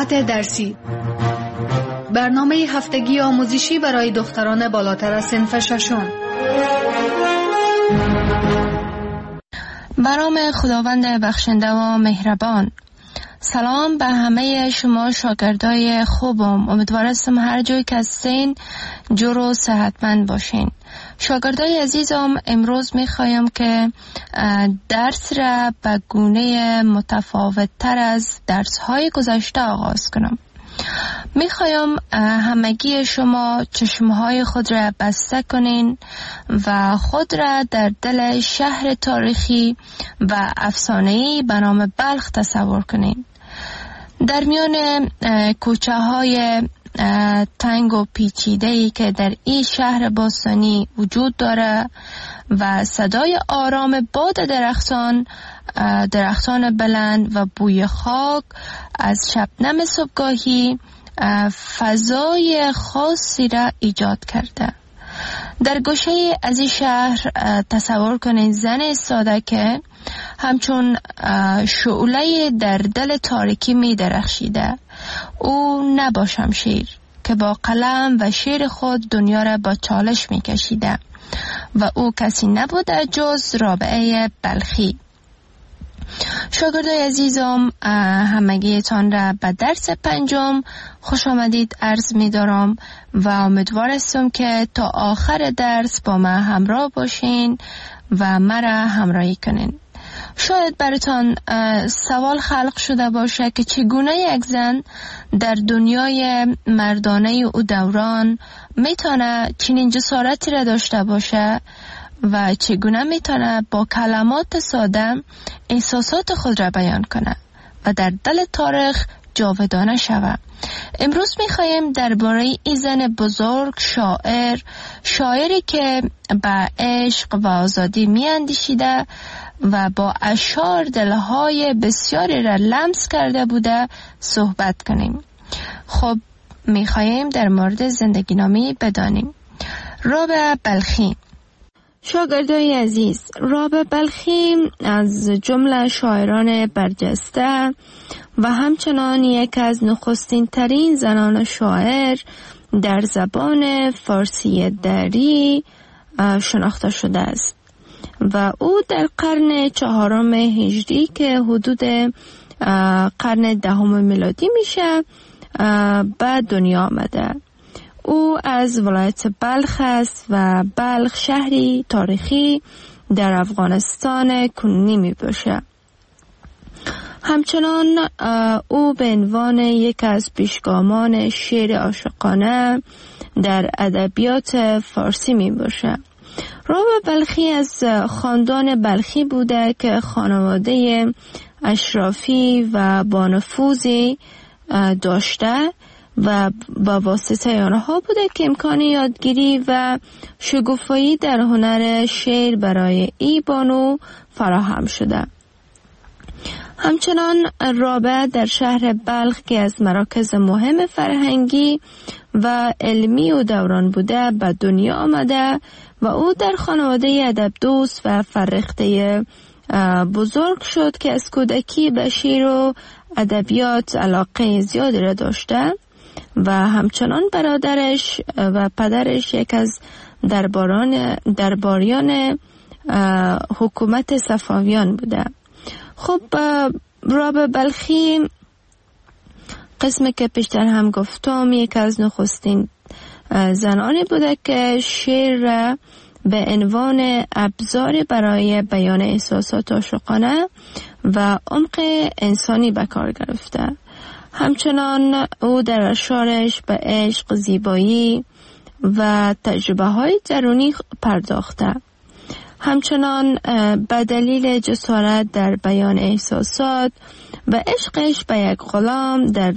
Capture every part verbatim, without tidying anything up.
ساعت درسی، برنامه هفتگی آموزشی برای دختران بالاتر از صنف ششم. برام خداوند بخشنده و مهربان، سلام به همه شما شاگردای خوبم. امیدوارم هر جایی که هستین جور و صحتمند باشین. شاگردای عزیزم، امروز میخوایم که درس را به گونه متفاوت تر از درس های گذشته آغاز کنم. میخوایم همگی شما چشمهای خود را بسته کنین و خود را در دل شهر تاریخی و افسانه‌ای به نام بلخ تصور کنین. در میان کوچه های تنگ و پیچیده‌ای که در این شهر باستانی وجود داره و صدای آرام باد درختان درختان بلند و بوی خاک از شبنم صبحگاهی فضای خاصی را ایجاد کرده. در گوشه از این شهر تصور کنید زن ایستاده که همچون شعله در دل تاریکی می درخشیده. او نه با شمشیر که با قلم و شعر خود دنیا را با چالش می کشیده و او کسی نبوده جز رابعه بلخی. شاگردای عزیزم، همگیتان را به درس پنجم خوش آمدید عرض می دارم و امیدوار هستم که تا آخر درس با من همراه باشین و مرا همراهی کنین. شاید براتان سوال خلق شده باشه که چگونه یک زن در دنیای مردانه او دوران میتونه چنین جسارتی را داشته باشه و چگونه میتونه با کلمات ساده احساسات خود را بیان کنه و در دل تاریخ جاودانه شوه. امروز میخوایم درباره این زن بزرگ، شاعر شاعری که به عشق و آزادی میاندیشیده و با اشعار دلهای بسیاری را لمس کرده بوده صحبت کنیم. خب میخوایم در مورد زندگی نامه بدانیم. رابعه بلخی. شاگردای عزیز، رابعه بلخی از جمله شاعران برجسته و همچنان یک از نخستین ترین زنان شاعر در زبان فارسی دری شناخته شده است و او در قرن چهارم هجری که حدود قرن دهم میلادی میشه به دنیا آمده. او از ولایت بلخ است و بلخ شهری تاریخی در افغانستان کنونی می باشه. همچنان او به عنوان یک از پیشگامان شعر عاشقانه در ادبیات فارسی می باشه. رابعه بلخی از خاندان بلخی بوده که خانواده اشرافی و با نفوذی داشته و با واسطه آنها بوده که امکان یادگیری و شگوفایی در هنر شعر برای ای بانو فراهم شده. همچنان رابعه در شهر بلخ که از مراکز مهم فرهنگی و علمی و دوران بوده به دنیا آمده و او در خانواده ادب دوست و فرخته بزرگ شد که از کودکی به شعر و ادبیات علاقه زیادی را داشته و همچنان برادرش و پدرش یک از درباران درباریان حکومت صفویان بوده. خب رابعه بلخی قسمی که پیشتر هم گفتم یک از نخستین زنانی بوده که شعر را به عنوان ابزار برای بیان احساسات عاشقانه و عمق انسانی به کار گرفته. همچنان او در اشعارش به عشق، زیبایی و تجربه های درونی پرداخته. همچنان به دلیل جسارت در بیان احساسات و عشقش به یک غلام در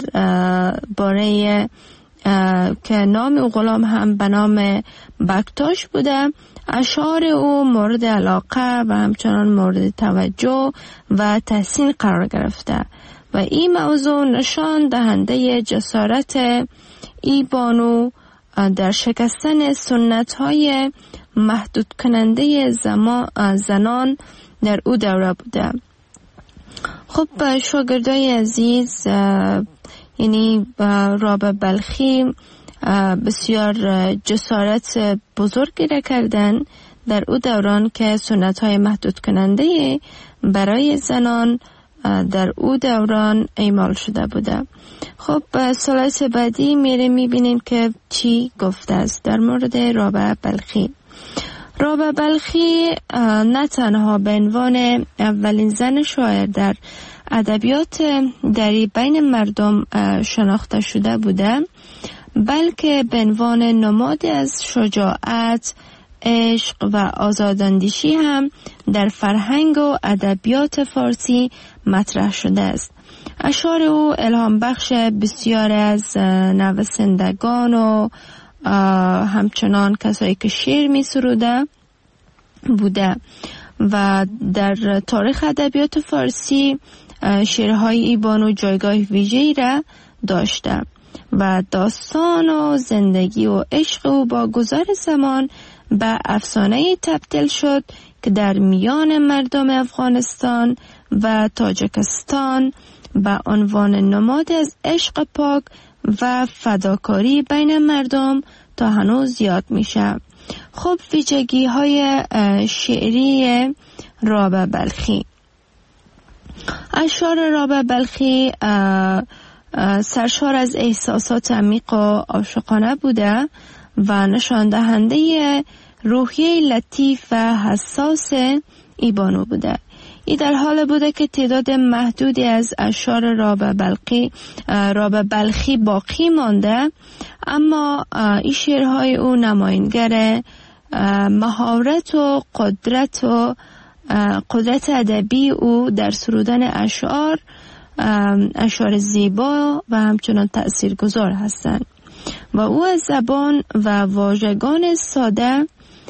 باره که نام او غلام هم به نام بکتاش بوده، اشعار او مورد علاقه و همچنان مورد توجه و تحسین قرار گرفته و این موضوع نشان دهنده جسارت ای بانو در شکستن سنت های محدود کننده زنان در او دوره بوده. خب شاگردای عزیز، یعنی رابعه بلخی بسیار جسارت بزرگی را کردن در او دوران که سنت های محدود کننده برای زنان در او دوران اعمال شده بوده. خب سلایس بعدی میره میبینیم که چی گفته است در مورد رابعه بلخی. رابعه بلخی نه تنها به عنوان اولین زن شاعر در ادبیات دری بین مردم شناخته شده بوده، بلکه به عنوان نماد از شجاعت، عشق و آزاداندیشی هم در فرهنگ و ادبیات فارسی مطرح شده است. اشعار او الهام بخش بسیار از نویسندگان و همچنان کسایی که شعر می سروده بوده و در تاریخ ادبیات فارسی شعرهای ای بانو جایگاه ویژه‌ای را داشته و داستان و زندگی و عشق او با گذر زمان به افسانه‌ای تبدیل شد که در میان مردم افغانستان و تاجیکستان به عنوان نماد از عشق پاک و فداکاری بین مردم تا هنوز یاد میشه. خب ویژگی های شعری رابعه بلخی. اشعار رابعه بلخی سرشار از احساسات عمیق و عاشقانه بوده و نشان دهنده روحیه لطیف و حساس ای بانو بوده. ای در حال بوده که تعداد محدودی از اشعار رابعه بلخی رابعه بلخی باقی مانده، اما این شعرهای او نمایانگر مهارت و قدرت و قدرت ادبی او در سرودن اشعار اشعار زیبا و همچنان تأثیرگذار هستند و او از زبان و واژگان ساده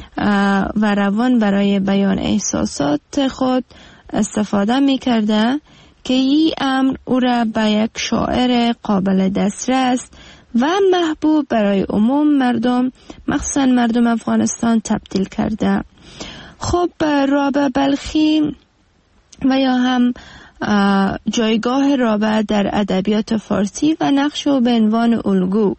و روان برای بیان احساسات خود استفاده می کرده که این امر او را به یک شاعر قابل دسترس و محبوب برای عموم مردم، مخصوصا مردم افغانستان، تبدیل کرده. خب رابعه بلخی و یا هم جایگاه رابعه در ادبیات فارسی و نقش او به عنوان الگو.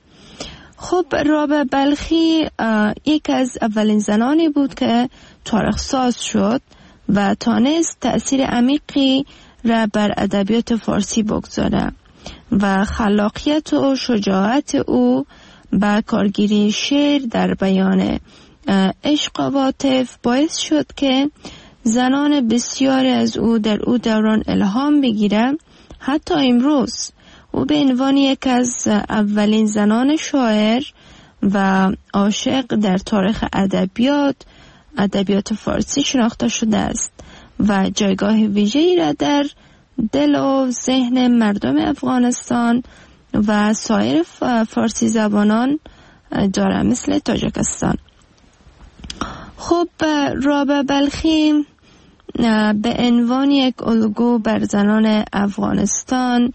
خب رابعه بلخی یک از اولین زنانی بود که تاریخ ساز شد و تانست تأثیر عمیقی را بر ادبیات فارسی بگذاره و خلاقیت و شجاعت او با کارگیری شعر در بیان عشق و عاطف باعث شد که زنان بسیاری از او در او دوران الهام بگیره. حتی امروز او به عنوان یک از اولین زنان شاعر و عاشق در تاریخ ادبیات ادبیات فارسی شناخته شده است و جایگاه ویژه‌ای را در دل و ذهن مردم افغانستان و سایر فارسی زبانان داره، مثل تاجیکستان. خب رابعه بلخی به عنوان یک الگو بر زنان افغانستان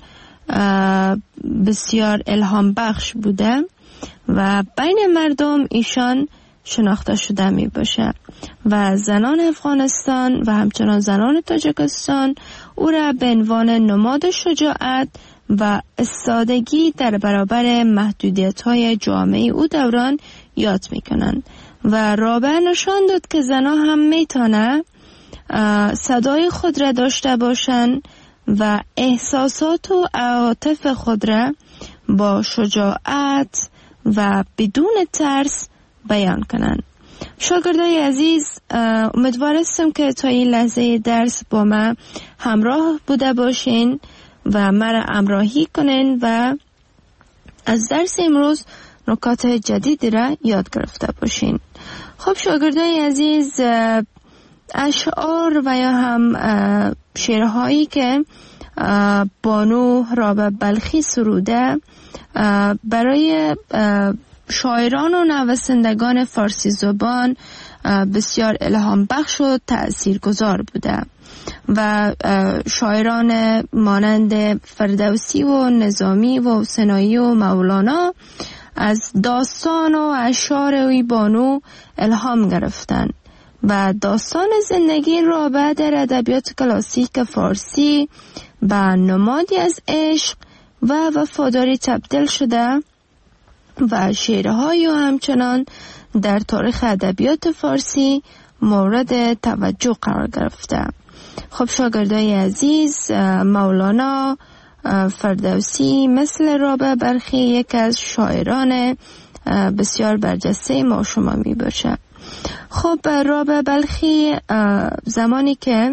بسیار الهام بخش بوده و بین مردم ایشان شناخته شده می باشه و زنان افغانستان و همچنان زنان تاجیکستان او را به عنوان نماد شجاعت و استادگی در برابر محدودیت های جامعه او دوران یاد می کنند و رابعه نشان داد که زنان هم می تانند صدای خود را داشته باشند و احساسات و عواطف خود را با شجاعت و بدون ترس بیان کنند. شاگردای عزیز، امیدوار هستم که تا این لحظه درس با من همراه بوده باشین و مرا همراهی کنین و از درس امروز نکات جدیدی را یاد گرفته باشین. خب شاگردای عزیز، اشعار و یا هم شعرهایی که بانو رابعه بلخی سروده برای شاعران و نویسندگان فارسی زبان بسیار الهام بخش و تأثیر گذار بوده و شاعران مانند فردوسی و نظامی و حسینی و مولانا از داستان و اشعار وی بانو الهام گرفتن و داستان زندگی رابعه در ادبیات کلاسیک فارسی با نمادی از عشق و وفاداری تبدیل شده و شعرهای و همچنان در تاریخ ادبیات فارسی مورد توجه قرار گرفته. خب شاگردای عزیز، مولانا فردوسی مثل رابعه بلخی یک از شاعران بسیار برجسته ما شما می باشه. خب رابعه بلخی زمانی که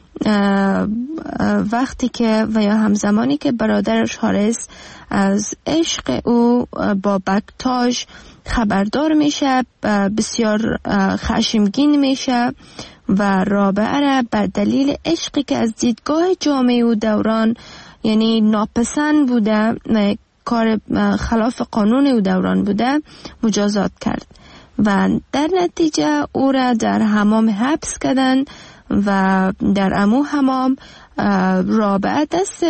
وقتی که و یا همزمانی که برادرش حارث از عشق او با بکتاژ خبردار میشه، بسیار خشمگین میشه و رابعه را به دلیل عشقی که از دیدگاه جامعه او دوران یعنی ناپسند بوده، کار خلاف قانون او دوران بوده، مجازات کرد و در نتیجه او را در حمام حبس کردن و در امو حمام رابعه دست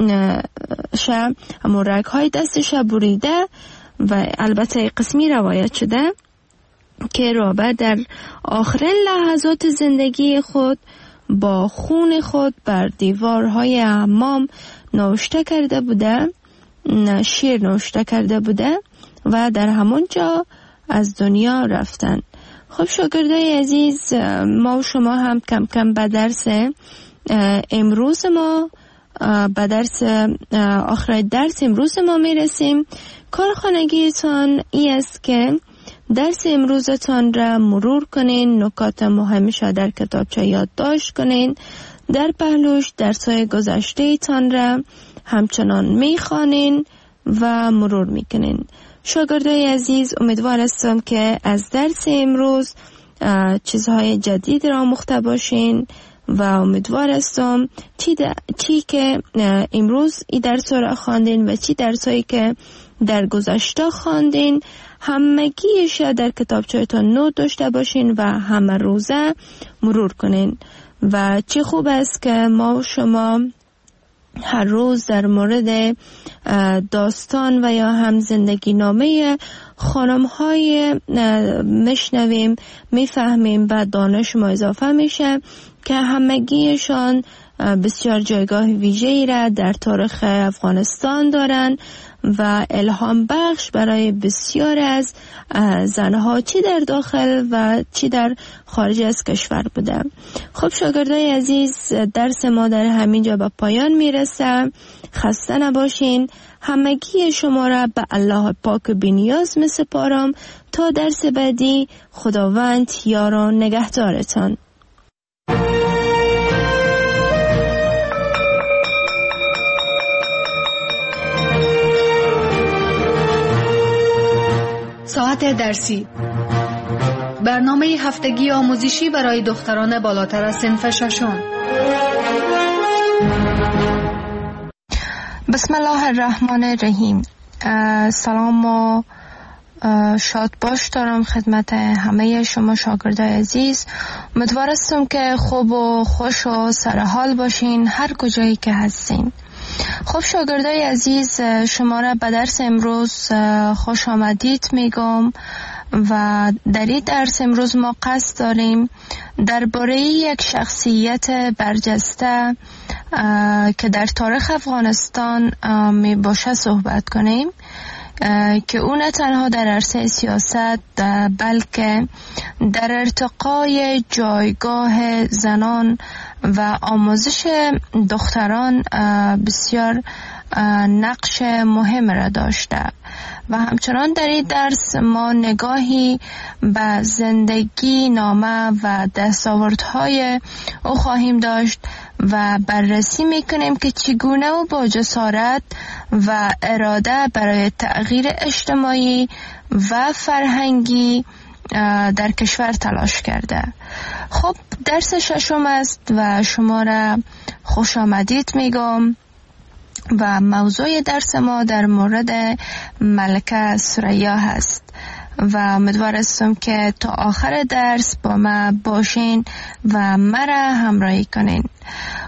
شه مرگ های دستش بریده و البته قسمی روایت شده که رابعه در آخرین لحظات زندگی خود با خون خود بر دیوارهای حمام نوشته کرده بوده، شعر نوشته کرده بوده و در همون جا از دنیا رفتن. خب شاگردای عزیز، ما و شما هم کم کم به درس امروز ما به درس آخر درس امروز ما میرسیم. کارخانگیتان این است که درس امروزتان را مرور کنین، نکات مهمش در کتابچه یادداشت کنین، در پهلوش درسای گذشته تان را همچنان میخوانین و مرور میکنین. شاگردای عزیز، امیدوار هستم که از درس امروز چیزهای جدید را آموخته باشین و امیدوار هستم چی, چی که امروز این درس را خواندین و چی درسایی که در گذشته خواندین همگیش در کتابچه‌تان نوت داشته باشین و همه روزه مرور کنین. و چه خوب است که ما و شما هر روز در مورد داستان و یا هم زندگی نامه خانم های مشنویم، میفهمیم و دانش ما اضافه میشه که همگیشان بسیار جایگاه ویژه‌ای را در تاریخ افغانستان دارن و الهام بخش برای بسیار از زنها چی در داخل و چی در خارج از کشور بوده. خب شاگردای عزیز، درس ما در همین جا به پایان میرسه. خسته نباشین. همگی شما را به الله پاک بی‌نیاز میسپارم تا درس بعدی. خداوند یار و نگهدارتان. ساعت درسی، برنامه هفتگی آموزشی برای دختران بالاتر از صنف ششم. بسم الله الرحمن الرحیم. سلام و شاد باش دارم خدمت همه شما شاگردای عزیز. امیدوار هستم که خوب و خوش و سرحال باشین هر کجایی که هستین. خب شاگردای عزیز، شما را به درس امروز خوش آمدید میگم و در این درس امروز ما قصد داریم درباره یک شخصیت برجسته که در تاریخ افغانستان می باشه صحبت کنیم که او نه تنها در عرصه سیاست بلکه در ارتقای جایگاه زنان و آموزش دختران بسیار نقش مهم را داشته و همچنان در این درس ما نگاهی به زندگی نامه و دستاوردهای او خواهیم داشت و بررسی میکنیم که چگونه او با جسارت و اراده برای تغییر اجتماعی و فرهنگی در کشور تلاش کرده. خب درس ششم است و شما را خوش آمدید میگم و موضوع درس ما در مورد ملکه ثریا هست و امیدوار هستم که تا آخر درس با ما باشین و مرا همراهی کنین.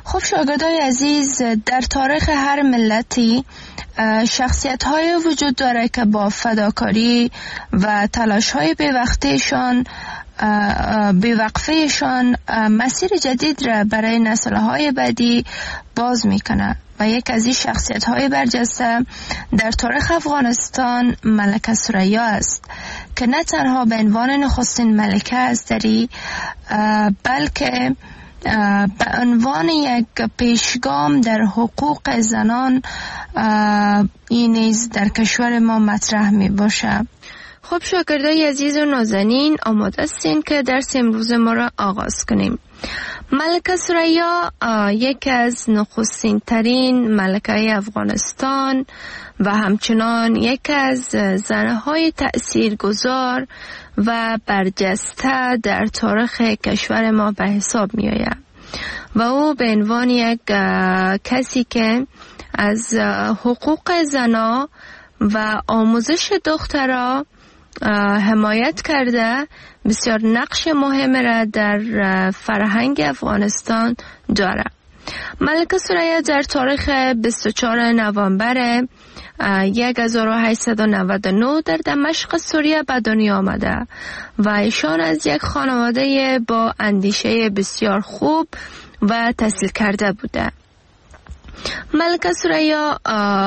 خب شاگردای عزیز، در تاریخ هر ملتی شخصیت های وجود داره که با فداکاری و تلاش های بی‌وقفه‌شان بی‌وقفه‌شان مسیر جدید را برای نسل های بعدی باز میکنه و یک از این شخصیت های برجسته در تاریخ افغانستان ملکه ثریا است که نه تنها به عنوان نخستین ملکه استری بلکه به عنوان یک پیشگام در حقوق زنان این نیز در کشور ما مطرح می باشه. خب شاگردای عزیز و نازنین، آماده هستین که درس امروز ما را آغاز کنیم. ملکه ثریا یک از نخستین ترین ملکه افغانستان و همچنان یک از زنهای تأثیرگذار و برجسته در تاریخ کشور ما به حساب می آید و او به عنوان یک کسی که از حقوق زنا و آموزش دخترها حمایت کرده بسیار نقش مهم را در فرهنگ افغانستان دارد. ملکه ثریا در تاریخ بیست و چهارم نوامبر هزار و هشتصد و نود و نه در دمشق سوریه به دنیا آمده و ایشان از یک خانواده با اندیشه بسیار خوب و تحصیل کرده بوده. ملکه ثریا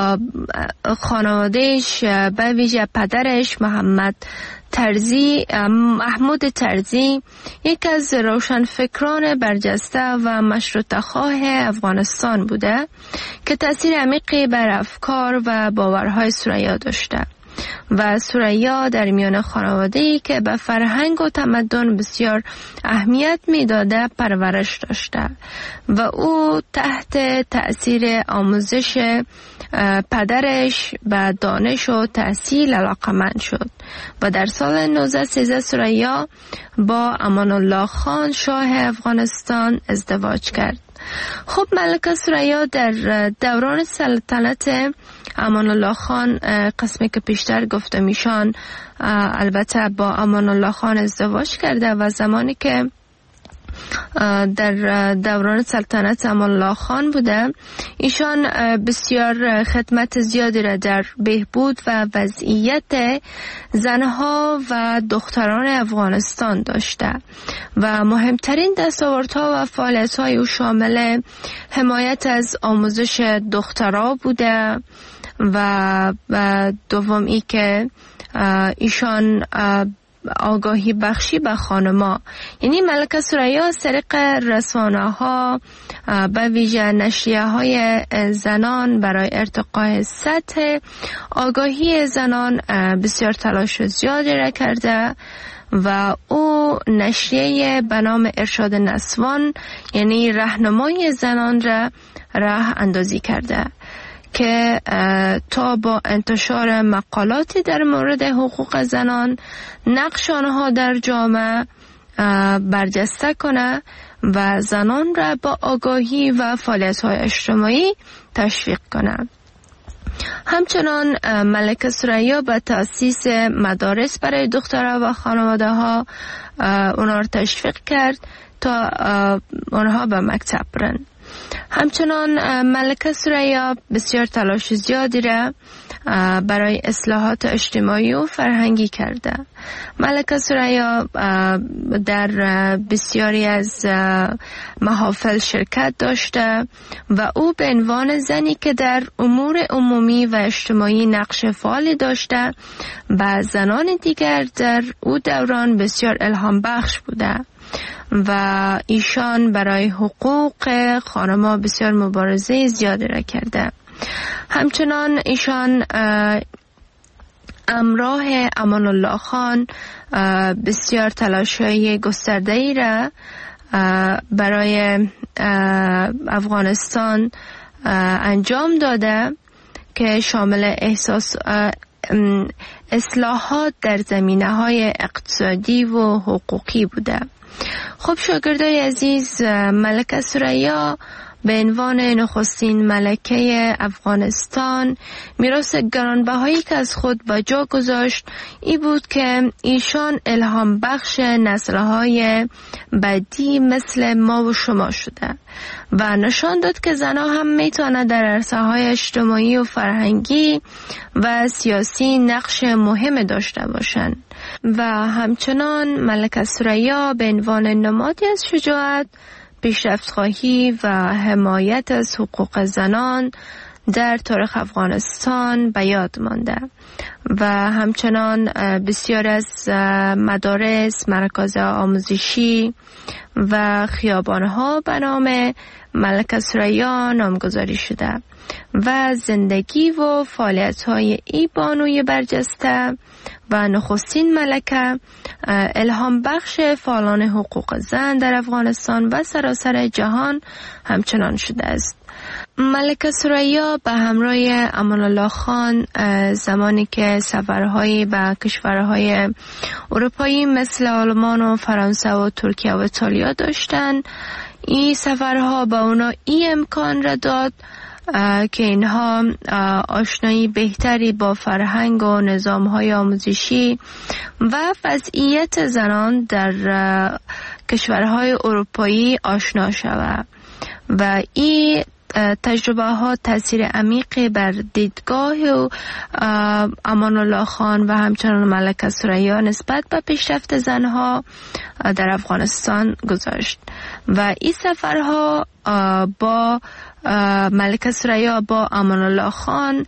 خانوادهش به ویژه پدرش محمد ترزی محمود ترزی یک از روشنفکران برجسته و مشروطه خواه افغانستان بوده که تأثیر عمیقی بر افکار و باورهای ثریا داشته و ثریا در میان خانواده‌ای که به فرهنگ و تمدن بسیار اهمیت میداده پرورش داشته و او تحت تأثیر آموزش پدرش به دانش و تحصیل علاقمند شد و در سال نوزده سیزده ثریا با امان الله خان شاه افغانستان ازدواج کرد. خب ملکه ثریا در دوران سلطنت امان الله خان، قسمی که پیشتر گفته میشان البته با امان الله خان ازدواج کرده و زمانی که در دوران سلطنت امان الله خان بوده ایشان بسیار خدمت زیادی را در بهبود و وضعیت زنها و دختران افغانستان داشته و مهمترین دستاوردها و فعالیت‌های او شامل حمایت از آموزش دخترها بوده و دوم ای که ایشان آگاهی بخشی به خانما، یعنی ملکه ثریا از طریق رسانه ها به ویژه نشریه های زنان برای ارتقاء سطح آگاهی زنان بسیار تلاش زیادی را کرده و او نشریه به نام ارشاد نسوان یعنی راهنمای زنان را راه اندازی کرده که تا با انتشار مقالاتی در مورد حقوق زنان نقش آنها در جامعه برجسته کنه و زنان را با آگاهی و فعالیت‌های اجتماعی تشویق کنه. همچنان ملکه ثریا به تأسیس مدارس برای دخترها و خانواده ها اونها را تشویق کرد تا اونها به مکتب برن. همچنان ملکه ثریا بسیار تلاش زیادی را برای اصلاحات اجتماعی و فرهنگی کرده. ملکه ثریا در بسیاری از محافل شرکت داشته و او به عنوان زنی که در امور عمومی و اجتماعی نقش فعالی داشته و زنان دیگر در او دوران بسیار الهام بخش بوده و ایشان برای حقوق خانما بسیار مبارزه زیادی را کرده. همچنان ایشان همراه امان الله خان بسیار تلاش‌های گسترده‌ای را برای افغانستان انجام داده که شامل احساس اصلاحات در زمینه‌های اقتصادی و حقوقی بوده. خب شاگردای عزیز، ملکه ثریا به عنوان نخستین ملکه افغانستان میراث گرانبهایی که از خود به جا گذاشت ای بود که ایشان الهام بخش نسل‌های بعدی مثل ما و شما شده و نشان داد که زنها هم میتونن در عرصه‌های اجتماعی و فرهنگی و سیاسی نقش مهم داشته باشند و همچنان ملکه ثریا به عنوان نمادی از شجاعت، پیشرفت‌خواهی و حمایت از حقوق زنان در تاریخ افغانستان به یاد مانده و همچنان بسیار از مدارس، مراکز آموزشی و خیابان‌ها به نام ملکه ثریا نامگذاری شده و زندگی و فعالیت‌های ای بانوی برجسته و نخستین ملکه الهام بخش فعالان حقوق زن در افغانستان و سراسر جهان همچنان شده است. ملکه ثریا به همراه امان الله خان زمانی که سفرهایی به کشورهای اروپایی مثل آلمان و فرانسه و ترکیه و ایتالیا داشتند، این سفرها به اونا این امکان را داد که اینها آشنایی بهتری با فرهنگ و نظام‌های آموزشی و وضعیت زنان در کشورهای اروپایی آشنا شوند و این تجربه ها تاثیر عمیقی بر دیدگاه و امان الله خان و همچنان ملکه ثریا نسبت به پیشرفت زنها در افغانستان گذاشت و این سفرها با ملکه ثریا با امان الله خان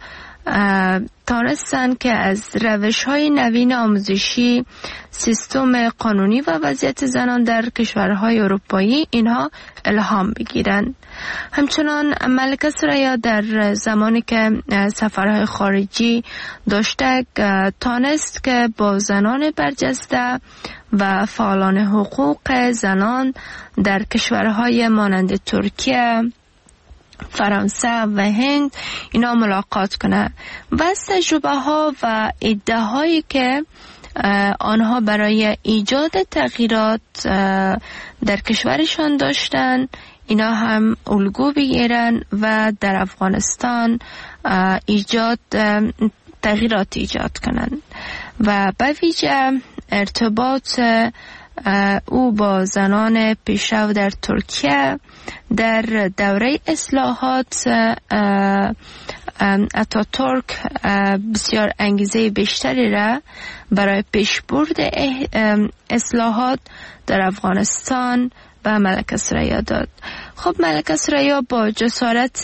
تانستند که از روش‌های نوین آموزشی، سیستم قانونی و وضعیت زنان در کشورهای اروپایی اینها الهام بگیرند. همچنان ملکه ثریا در زمانی که سفرهای خارجی داشته تانست که با زنان برجسته و فعالان حقوق زنان در کشورهای مانند ترکیه، فرانسه و هند اینا ملاقات کنه و از تجربه ها و ایده هایی که آنها برای ایجاد تغییرات در کشورشان داشتن اینا هم الگو بگیرن و در افغانستان ایجاد تغییرات ایجاد کنن و به ویژه ارتباط او با زنان پیشرو در ترکیه در دوره اصلاحات اتاتورک بسیار انگیزه بیشتری را برای پیشبرد اصلاحات در افغانستان به ملکه ثریا داد. خب ملکه ثریا با جسارت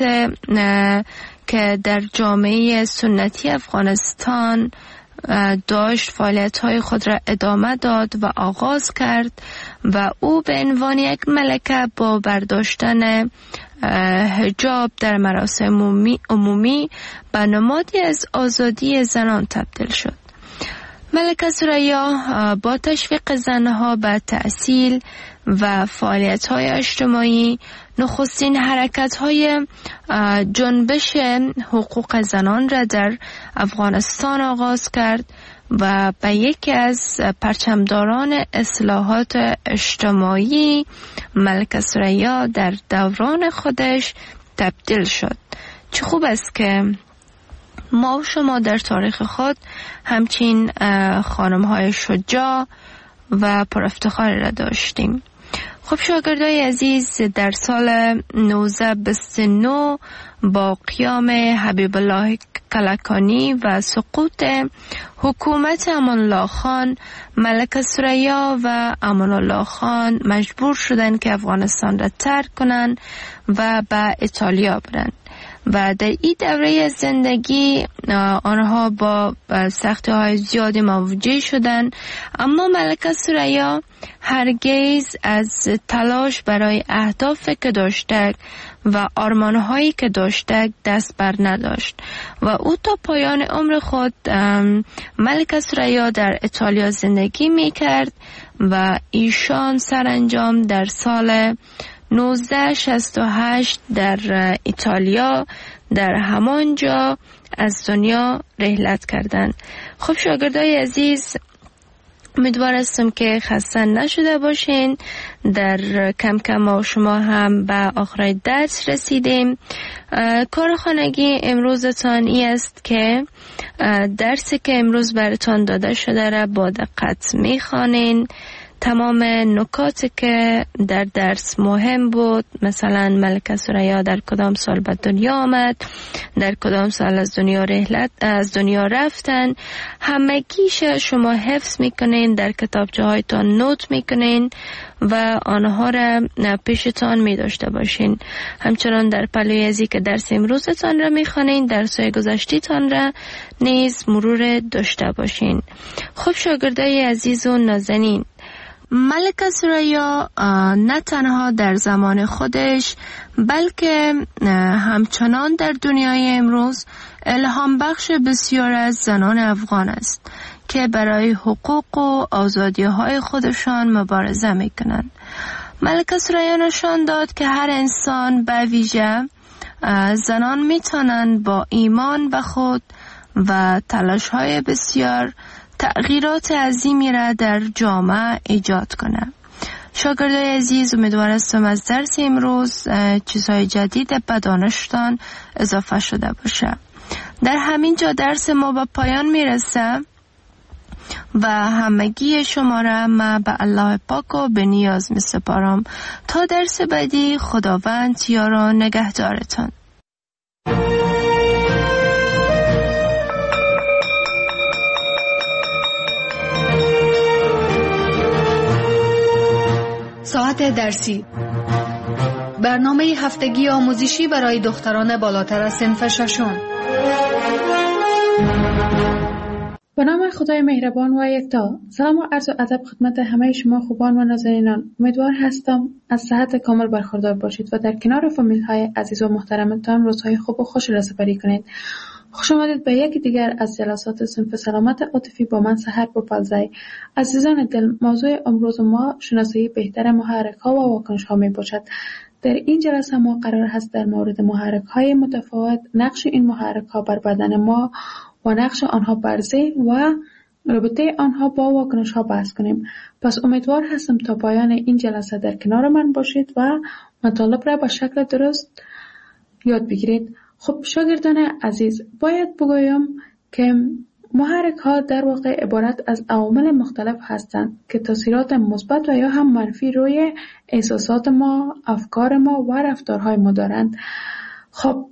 که در جامعه سنتی افغانستان داشت فعالیت‌های خود را ادامه داد و آغاز کرد و او به عنوان یک ملکه با برداشتن حجاب در مراسم عمومی, عمومی به نمادی از آزادی زنان تبدیل شد. ملکه ثریا با تشویق زنها به تحصیل و فعالیت‌های اجتماعی نخستین حرکت‌های جنبش حقوق زنان را در افغانستان آغاز کرد و به یکی از پرچمداران اصلاحات اجتماعی ملکه ثریا در دوران خودش تبدیل شد. چه خوب است که ما و شما در تاریخ خود همچین خانم‌های شجاع و پرافتخاری را داشتیم. خب شاگردای عزیز، در سال نوزده بیست و نه با قیام حبیب الله کلکانی و سقوط حکومت امان الله خان، ملکه ثریا و امان الله خان مجبور شدند که افغانستان را ترک کنند و به ایتالیا برند و در این دوره زندگی آنها با سختی های زیادی مواجه شدند، اما ملکه ثریا هرگز از تلاش برای اهدافی که داشته و آرمانهایی که داشته دست بر نداشت و او تا پایان عمر خود ملکه ثریا در ایتالیا زندگی می کرد و ایشان سرانجام در سال نوزده شصت و هشت در ایتالیا در همان جا از دنیا رحلت کردند. خب شاگردای عزیز، امیدوار هستم که خسته نشده باشین. در کم کم ما شما هم به آخر درس رسیدیم. کار خانگی امروزتان ای است که درسی که امروز براتان داده شده را با دقت میخوانین. تمام نکاتی که در درس مهم بود، مثلا ملکه ثریا در کدام سال به دنیا آمد، در کدام سال از دنیا رحلت از دنیا رفتن، همگیش شما حفظ میکنین، در کتابچه هایتان نوت میکنین و آنها را پیشتان می داشته باشین. همچنان در پلوی ازی که درس امروزتان را میخوانین، درس‌های گذشته‌تان را نیز مرور داشته باشین. خب شاگردای عزیز و نازنین، ملکه ثریا نه تنها در زمان خودش بلکه همچنان در دنیای امروز الهام بخش بسیار از زنان افغان است که برای حقوق و آزادی های خودشان مبارزه می کنند. ملکه ثریا نشان داد که هر انسان به ویژه زنان می توانند با ایمان به خود و تلاش های بسیار تغییرات عظیمی را در جامعه ایجاد کنه. شاگردای عزیز، امیدوار هستم از درس امروز چیزهای جدید به دانشتان اضافه شده باشه. در همین جا درس ما به پایان میرسه و همگی شما را من به الله پاک و به نیاز می سپارم. تا درس بعدی، خداوند یار و نگهدارتان. ساعت درسی، برنامه هفتگی آموزشی برای دختران بالاتر از صنف ششم. به نام خدای مهربان و یکتا. سلام و عرض و ادب خدمت همه شما خوبان و نازنینان. امیدوار هستم از صحت کامل برخوردار باشید و در کنار فامیل های عزیز و محترمتان روزهای خوب و خوش را سپری کنید. خوش آمدید به یکی دیگر از جلسات صنف سلامت عاطفی با من سحر بوپلزی. عزیزان دل، موضوع امروز ما شناسایی بهتر محرک ها و واکنش ها می باشد. در این جلسه ما قرار هست در مورد محرک های متفاوت، نقش این محرک ها بر بدن ما و نقش آنها بر ذهن و رابطه آنها با واکنش ها بحث کنیم. پس امیدوار هستم تا پایان این جلسه در کنار من باشید و مطالب را به شکل درست یاد بگیرید. خب شاگردان عزیز، باید بگویم که محرک ها در واقع عبارت از عوامل مختلف هستند که تاثیرات مثبت و یا هم منفی روی احساسات ما، افکار ما و رفتارهای ما دارند. خب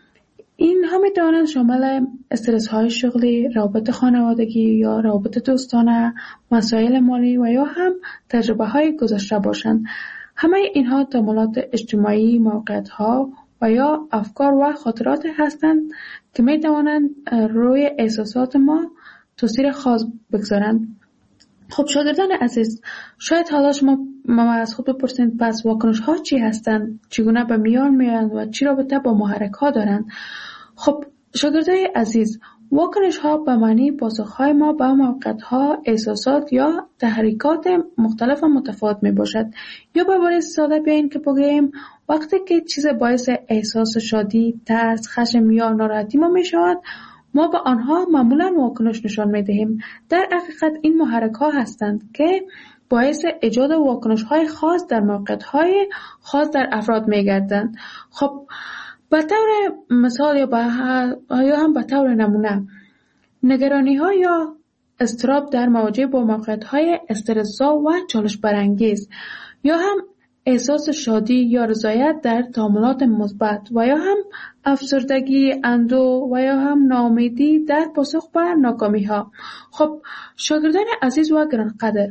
اینها می توانند شامل استرس های شغلی، روابط خانوادگی یا روابط دوستانه، مسائل مالی و یا هم تجربه های گذشته باشند. همه اینها تمایلات اجتماعی، موقعیت ها و یا افکار و خاطرات هستند که می توانند روی احساسات ما تاثیر خاص بگذارند. خب شاگردان عزیز، شاید حالا شما ما از خود بپرسید پس واکنش ها چی هستند؟ چگونه به میان میآیند و چی رابطه با محرک ها دارند؟ خب شاگردای عزیز، واکنش ها به معنی پاسخ های ما به موقعیت ها، احساسات یا تحریکات مختلف و متفاوت می باشد. یا به عبارت ساده بیاین که بگوییم وقتی که چیز باعث احساس شادی، ترس، خشم یا ناراحتی ما می شود، ما به آنها معمولا واکنش نشان می دهیم. در حقیقت این محرک ها هستند که باعث ایجاد واکنش های خاص در موقعیت های خاص در افراد می گردند. خب به طور مثال یا, یا هم به طور نمونه، نگرانی ها یا اضطراب در مواجهه با موقعیت های استرس‌زا و چالش برانگیز، یا هم احساس شادی یا رضایت در تعاملات مثبت و یا هم افسردگی، اندوه و یا هم ناامیدی در پاسخ به ناکامی ها. خب شاگردان عزیز و گرانقدر،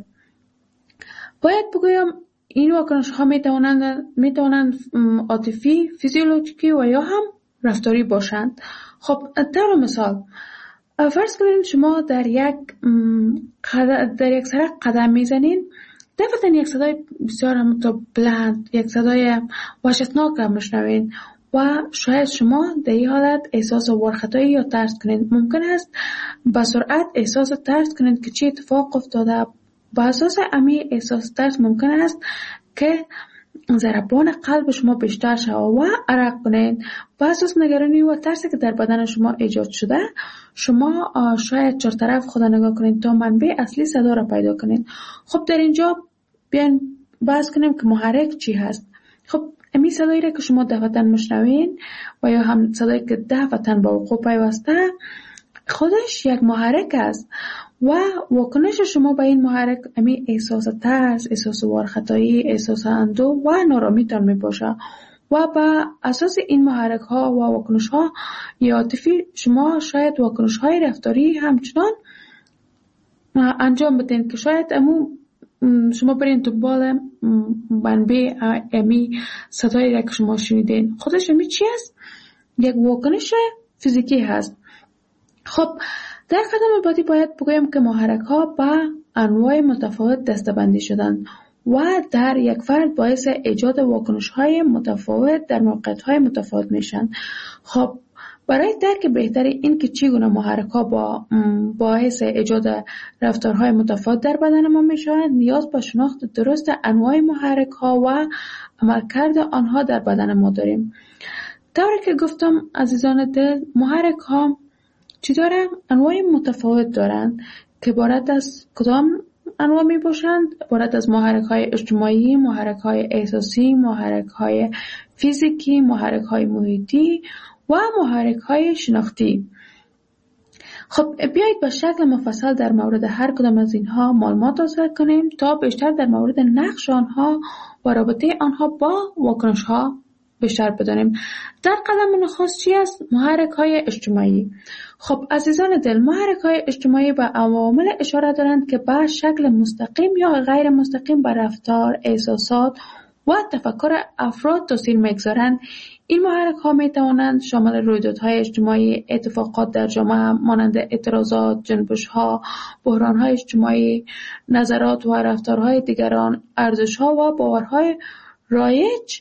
باید بگویم این واکنش ها می توانند می توانند عاطفی، فیزیولوژیکی و یا هم رفتاری باشند. خب طور مثال، فرض کنید شما در یک در یک سرک قدم میزنین، دفعتا یک صدای بسیار هم تا بلند، یک صدای وحشتناک را میشنوین و شاید شما در این حالت احساس ورختایی یا ترس کنید. ممکن است به سرعت احساس ترس کنید که چه اتفاق افتاده. با اساس امی احساس ترس ممکن است که ضربان قلب شما بیشتر شود و عرق کنید و احساس نگرانی و ترسی که در بدن شما ایجاد شده، شما شاید چهار طرف خود نگاه کنید تا منبع اصلی صدا را پیدا کنید. خب در اینجا بیاین بحث کنیم که محرک چی هست. خب امی صدایی را که شما دفعتاً مشنوین و یا هم صدایی که دفعتاً با وقوع پیوسته، خودش یک محرک است و واکنش شما به این محرک امی احساس ترس، احساس وارخطایی، احساس اندوه و نارامیتان می باشه و با اساس این محرک ها و واکنش ها عاطفی شما شاید واکنش های رفتاری همچنان انجام بدین که شاید امو شما برین دنبال منبع امی صدایی را که شما شنیدین. خودش امی چی است؟ یک واکنش فیزیکی هست. خب در قدم بعدی باید بگویم که محرک ها با انواع متفاوت دسته‌بندی شدند و در یک فرد باعث ایجاد واکنش های متفاوت در موقعیت های متفاوت میشن. خب برای درک بهتر این که چگونه محرک ها با باعث ایجاد رفتارهای متفاوت در بدن ما میشوند، نیاز به شناخت درست انواع محرک ها و عملکرد آنها در بدن ما داریم. طوری که گفتم عزیزان دل، محرک ها چی دارن؟ انواع متفاوت دارند که عبارت از کدام انواع می باشند؟ عبارت از محرک های اجتماعی، محرک های احساسی، محرک های فیزیکی، محرک های محیطی و محرک های شناختی. خب بیایید به شکل مفصل در مورد هر کدام از اینها معلومات حاصل کنیم تا بیشتر در مورد نقش آنها و رابطه آنها با واکنش ها بیشتر بدانیم. در قدم نخست چی است؟ محرک های اجتماعی. خب عزیزان دل، محرک های اجتماعی به عوامل اشاره دارند که به شکل مستقیم یا غیر مستقیم بر رفتار، احساسات و تفکر افراد تاثیر میگذارند. این محرک ها می توانند شامل رویدادهای اجتماعی، اتفاقات در جامعه مانند اعتراضات، جنبش ها، بحران های اجتماعی، نظرات و رفتارهای دیگران، ارزش ها و باورهای رایج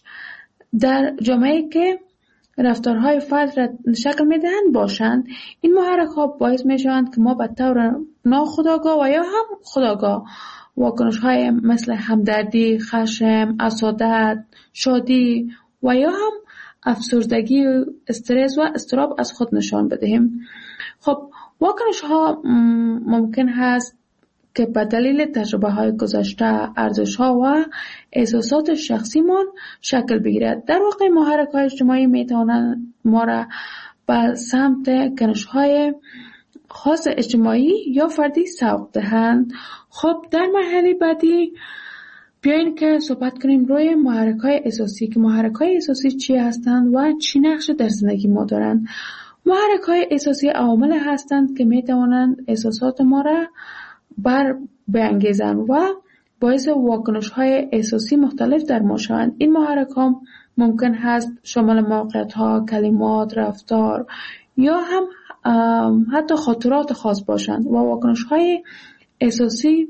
در جامعه که رفتارهای فرد را شکل میدهند باشند. این محرک ها باعث می شوند که ما به طور ناخودآگاه و یا هم خودآگاه واکنش های مثل همدردی، خشم، حسادت، شادی و یا هم افسردگی، استرس و اضطراب از خود نشان بدهیم. خب واکنش ها ممکن هست که به دلیل تجربه های گذشته، ارزش ها و احساسات شخصیمان شکل بگیرد. در واقع محرک های اجتماعی می توانند ما را به سمت کنش های خاص اجتماعی یا فردی سوق دهند. خب در مرحله بعدی بیاین که صحبت کنیم روی محرک های احساسی، که محرک های احساسی چی هستند و چی نقش در زندگی ما دارند. محرک های احساسی عوامل هستند که می توانند احساسات ما را بر بانگیزند و باعث واکنش های احساسی مختلف در ما شوند. این محرک ها ممکن هست شامل موقعیت ها، کلمات، رفتار یا هم حتی خاطرات خاص باشند و واکنش های احساسی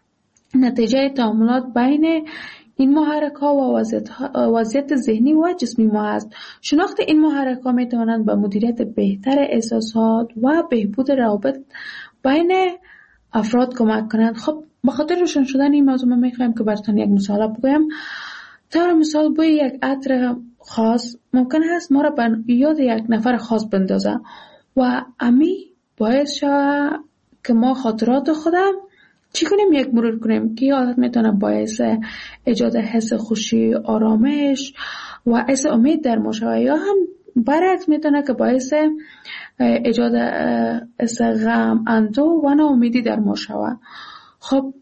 نتیجه تعاملات بین این محرک ها و وضعیت ذهنی و جسمی ما است. شناخت این محرک ها می توانند به مدیریت بهتر احساسات و بهبود روابط بین افراد کمک کنند. خب به خاطر روشن شدن این موضوع من میخوایم که براتون یک مثال بگویم. طور مثال بوی یک عطر خاص ممکن است ما را به یاد یک نفر خاص بندازه و امی باعث شود که ما خاطرات خودم چی کنیم؟ یک مرور کنیم که حالت میتونه باعث ایجاد حس خوشی، آرامش و حس امید در ما شود، یا هم برعکس میتونه که باعث ایجاد حس غم، اندوه و ناامیدی در ما شود. خب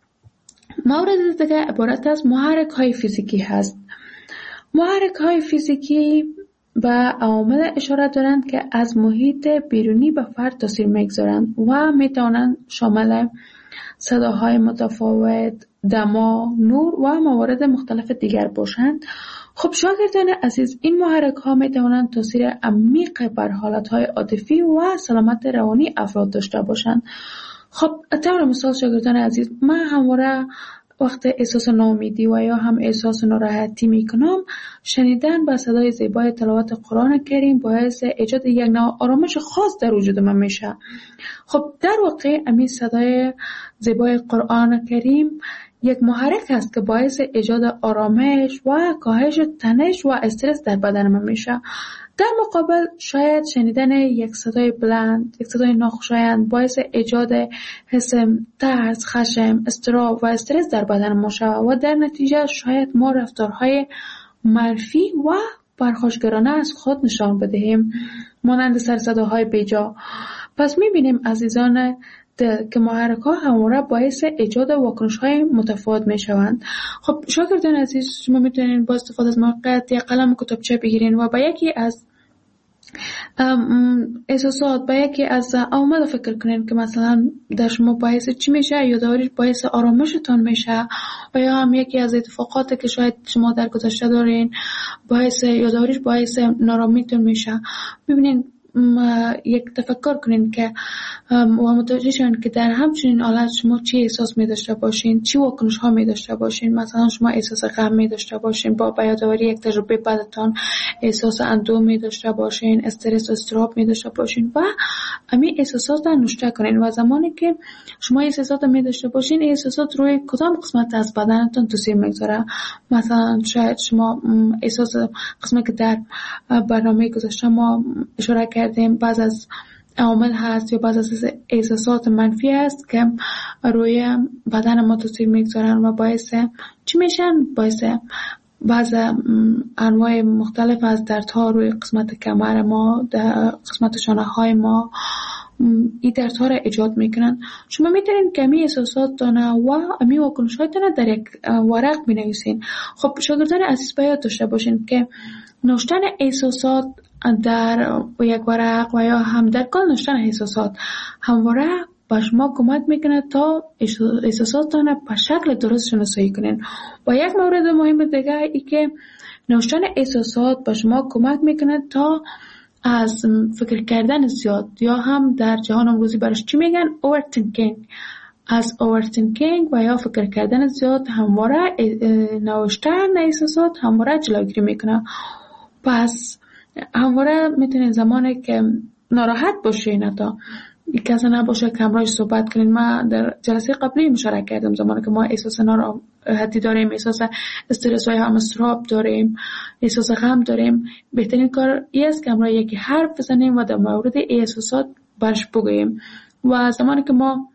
مورد دیگه عبارت از محرک های فیزیکی هست. محرک های فیزیکی به عوامل اشاره دارند که از محیط بیرونی به فرد تاثیر میگذارند و میتوانند شامل صداهای متفاوت، دما، نور و موارد مختلف دیگر باشند. خب شاگردان عزیز، این محرک ها می توانند تاثیر عمیق بر حالت های عاطفی و سلامت روانی افراد داشته باشند. خب طور مثال شاگردان عزیز، من همواره وقت احساس ناامیدی و یا هم احساس ناراحتی می کنم، شنیدن با صدای زیبای تلاوت قرآن کریم باعث ایجاد یک نوع آرامش خاص در وجود من میشه. خب در واقع همین صدای زیبای قرآن کریم یک محرک است که باعث ایجاد آرامش و کاهش تنش و استرس در بدن ما میشه. در مقابل شاید شنیدن یک صدای بلند، یک صدای ناخوشایند باعث ایجاد حس ترس، خشم، اضطراب و استرس در بدن ما شود و در نتیجه شاید ما رفتارهای منفی و پرخاشگرانه از خود نشان بدهیم، مانند سر صداهای بیجا. پس میبینیم عزیزان که محرک‌ها همواره باعث ایجاد واکنش‌های متفاوت می‌شوند. خب شاگردان عزیز، شما میتونین با استفاده از موقعیت یا قلم و کتابچه بگیرین و با یکی از احساسات، با یکی از عوامل فکر کنین که مثلا در شما باعث چی میشه، یا داریش باعث آرامشتان میشه، و یا هم یکی از اتفاقاتی که شاید شما در گذشته دارین باعث یا داریش باعث نارامیتون میشه. ببینین یک تفکر کنین که و متوجه شون که در همچنین حالت شما چی احساس می داشته باشین، چی واکنش ها می داشته باشین. مثلا شما احساس غم می داشته باشین، با بیاداری یک تجربه بعدتان احساس اندوه می داشته باشین، استرس و اضطراب می داشته باشین و همین احساسات را نوشته کنین. و زمانی که شما احساسات می داشته باشین، احساسات روی کدام قسمت از بدنتون تاثیر میگذاره. مثلا شاید شما احساس قسمتی که در برنامه گذشته ما اشاره کردیم بعض از عوامل هست یا بعض از احساسات منفی هست که روی بدن ما تاثیر میگذارن و باعث چی میشن؟ باعث بعض انواع مختلف از دردها روی قسمت کمر ما، در قسمت شانه های ما این دردها را ایجاد میکنن. شما میتونین که امی احساسات دانه و امی واکنش های دانه در یک ورق بنویسین. خب شاگردان عزیز باید داشته باشین که نوشتن احساسات در یک ورق و یا هم در کل نوشتن احساسات همواره به شما کمک میکنه تا احساساتتان به شکل درست شناسایی کنین. و یک مورد مهم دیگه ای که نوشتن احساسات به شما کمک میکنه تا از فکر کردن زیاد، یا هم در جهان امروزی برش چی میگن؟ overthinking. از overthinking و یا فکر کردن زیاد همواره نوشتن احساسات همواره جلوگیری میکنه. پس همواره میتونین زمانی که ناراحت باشین، تا کسی نباشه که همراهش صحبت کنین. من در جلسه قبلی مشارکت کردم زمانی که ما احساس ناراحتی داریم، احساس استرس و هم اضطراب داریم، احساس غم داریم، بهترین کار این است که همراه یکی حرف بزنیم و در مورد احساسات برش بگوییم. و زمانی که ما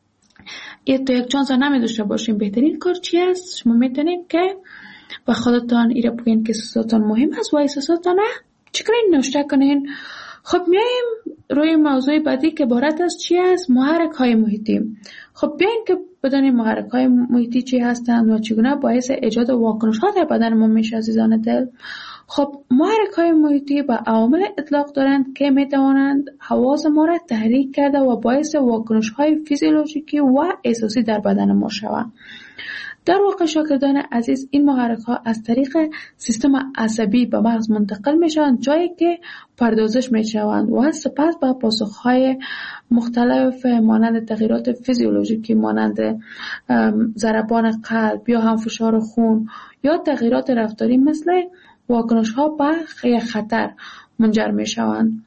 یک تو یک چانس نمی داشته باشیم، بهترین کار چی است؟ شما میتونین که و خودتان ایره بگین که احساساتان مهم است و احساساتان چی کنین؟ نوشته کنین. خب میایم روی موضوع بعدی که عبارت از چی است؟ محرک های محیطی. خب بیاین که بدانیم محرک های محیطی چی هستند و چگونه باعث ایجاد واکنش ها در بدن ما میشه عزیزان دل. خب محرک های محیطی به عوامل اطلاق دارند که میتوانند حواس ما را تحریک کرده و باعث واکنش های فیزیولوژیکی و احساسی در بدن ما شوند. در واقع شاگردان عزیز، این محرک ها از طریق سیستم عصبی به مغز منتقل می شوند، جایی که پردازش می شوند و سپس به پاسخ های مختلف مانند تغییرات فیزیولوژیکی مانند ضربان قلب یا هم فشار خون یا تغییرات رفتاری مثل واکنش ها به خطر منجر می شوند.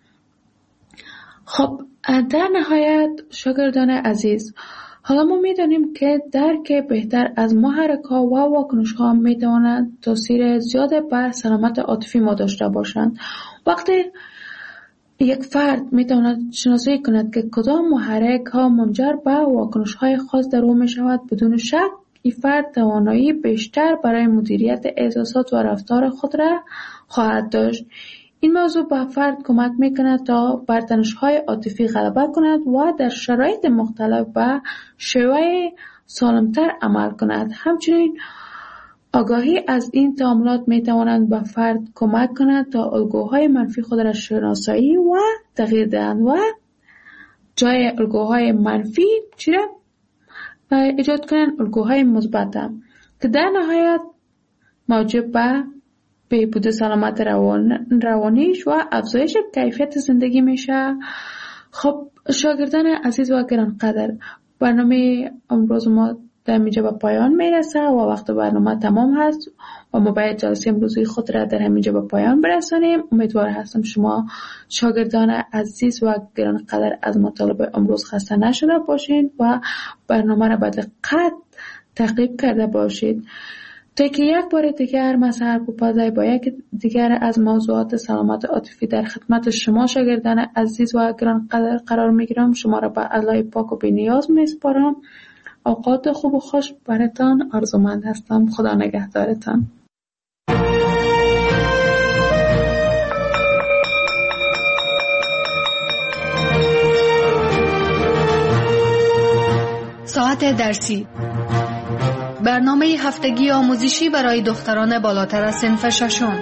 خب در نهایت شاگردان عزیز، حالا ما میدانیم که درک بهتر از محرک ها و واکنش ها میتوانند تاثیر زیاد بر سلامت عاطفی ما داشته باشند. وقتی یک فرد میتواند شناسایی کند که کدام محرک ها منجر به واکنش های خاص در او میشود، بدون شک این فرد توانایی بیشتر برای مدیریت احساسات و رفتار خود را خواهد داشت. این موضوع به فرد کمک میکند تا بر تنش‌های عاطفی غلبه کند و در شرایط مختلف به شیوه سالمتر عمل کند. همچنین آگاهی از این تعاملات میتوانند به فرد کمک کند تا الگوهای منفی خود را شناسایی و تغییر دهند و جای الگوهای منفی چی را ایجاد کنند؟ الگوهای مثبت که در نهایت موجب به بهبود سلامت روان روانیش و افزایش کیفیت زندگی میشه. خب شاگردان عزیز و گرانقدر، برنامه امروز ما در اینجا به پایان میرسه و وقت برنامه تمام هست و ما باید جلسه امروزی خود را در همینجا به پایان برسانیم. امیدوار هستم شما شاگردان عزیز و گرانقدر از مطالب امروز خسته نشده باشین و برنامه را به دقت تعقیب کرده باشید تا که یک بار دیگر من سحر پوپازی با یک دیگر از موضوعات سلامت عاطفی در خدمت شما شاگردان عزیز و گرانقدر قرار میگیرم. شما را به الله پاک و بی‌نیاز میسپارم. اوقات خوب و خوش براتان آرزومند هستم. خدا نگهدارتان. ساعت درسی، برنامه هفتگی آموزشی برای دختران بالاتر از صنف ششم.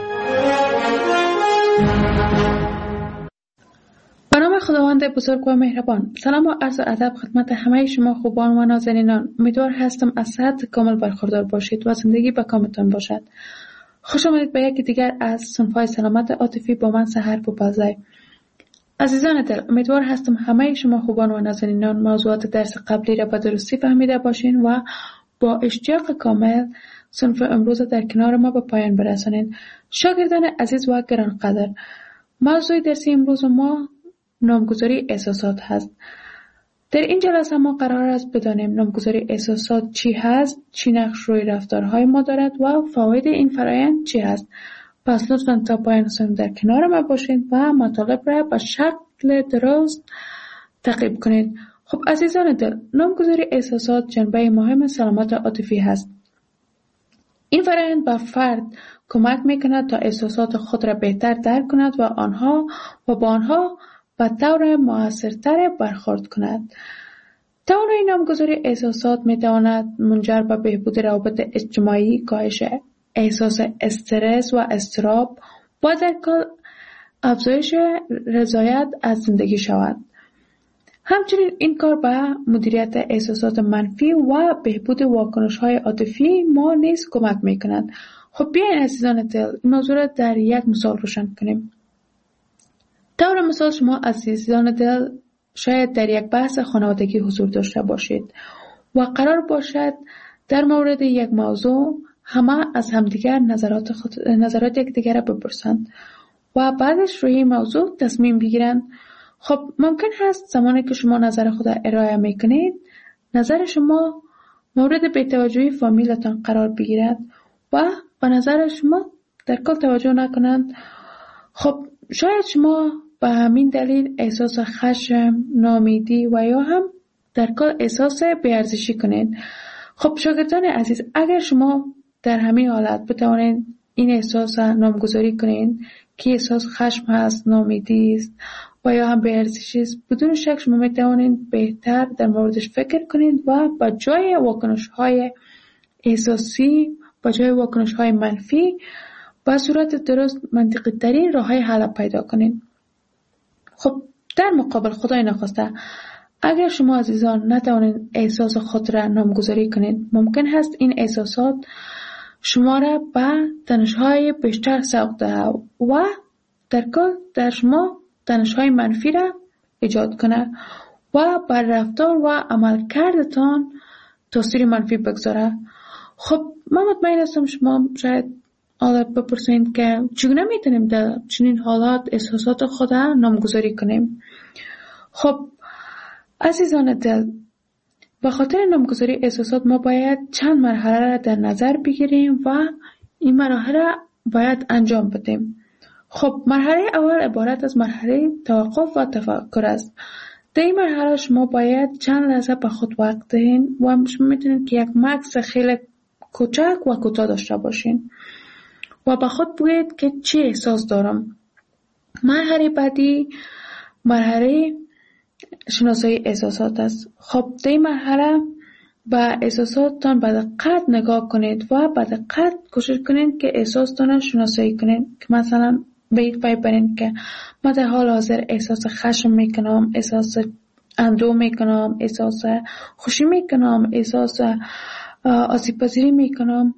به نام خداوند بزرگ و مهربان. سلام و عرض ادب خدمت همه شما خوبان و نازنینان. امیدوار هستم از صحت کامل برخوردار باشید و زندگی به کامتان باشد. خوش آمدید به یکی دیگر از صنف‌های سلامت عاطفی با من سحر پوپازی. عزیزان دل، امیدوار هستم همه شما خوبان و نازنینان موضوعات درس قبلی را به درستی فهمیده باشین و با اشتیاق کامل صنف امروز در کنار ما به پایان برسانید. شاگردان عزیز و گرانقدر، موضوع درسی امروز ما نامگذاری احساسات هست. در این جلسه ما قرار است بدانیم نامگذاری احساسات چی هست، چی نقش روی رفتارهای ما دارد و فواید این فرآیند چی هست. پس لطفاً تا پایان صنف در کنار ما باشید و مطالب را به شکل درست تعقیب کنید. خب عزیزان دل، نامگذاری احساسات جنبه مهم سلامت عاطفی هست. این فرآیند به فرد کمک میکند تا احساسات خود را بهتر درک کند و آنها و با آنها به طور مؤثرتر برخورد کند. توانایی نامگذاری احساسات میتواند منجر به بهبود روابط اجتماعی، کاهش احساس استرس و اضطراب و در کل افزایش رضایت از زندگی شود. همچنین این کار به مدیریت احساسات منفی و بهبود واکنش‌های عاطفی ما نیز کمک می‌کند. خب بیاین عزیزان دل این موضوع را در یک مثال روشن کنیم. طور مثال شما عزیزان دل شاید در یک بحث خانوادگی حضور داشته باشید و قرار باشد در مورد یک موضوع همه از همدیگر نظرات خود نظرات یکدیگر را بپرسند و بعدش روی این موضوع تصمیم بگیرند. خب ممکن هست زمانی که شما نظر خود ارائه میکنید نظر شما مورد بی‌توجهی فامیلتان قرار بگیرد و به نظر شما در کل توجه نکنند. خب شاید شما به همین دلیل احساس خشم، ناامیدی و یا هم در کل احساس بی‌ارزشی کنید. خب شاگردان عزیز، اگر شما در همین حالت بتوانید این احساس نامگذاری کنید که احساس خشم هست، ناامیدی است و یا هم بی‌ارزشی است، بدون شک شما میتوانید بهتر در موردش فکر کنید و با جای واکنش‌های احساسی، با جای واکنش‌های منفی با صورت درست منطقی ترین راه‌های حل پیدا کنید. خب در مقابل خدای نخواسته اگر شما عزیزان نتوانید احساس خود را نامگذاری کنید، ممکن هست این احساسات شما را به تنش‌های بیشتر سوق دهد و در کل در شما تنش‌های منفی را ایجاد کنه و بر رفتار و عملکردتان تاثیر منفی بگذاره. خب من مطمئن هستم شما شاید حالا بپرسید که چگونه میتونیم در چنین حالات احساسات خود را نامگذاری کنیم. خب عزیزان دل، به خاطر نامگذاری احساسات ما باید چند مرحله را در نظر بگیریم و این مرحله را باید انجام بدیم. خب مرحله اول عبارت از مرحله توقف و تفکر است. در این مرحله شما باید چند لحظه به خود وقت دهید و شما میتونید که یک مکث خیلی کوچک و کوتاه داشته باشین و به خود بگویید که چه احساس دارم. مرحله بعدی مرحله شناسایی احساسات است. خب در این مرحله به احساساتتان به دقت نگاه کنید و به دقت کوشش کنید که احساساتتان شناسایی کنید که مثلا به این پی برید که من در حال حاضر احساس خشم میکنم، احساس اندوه میکنم، احساس خوشی میکنم، احساس آسیب پذیری میکنم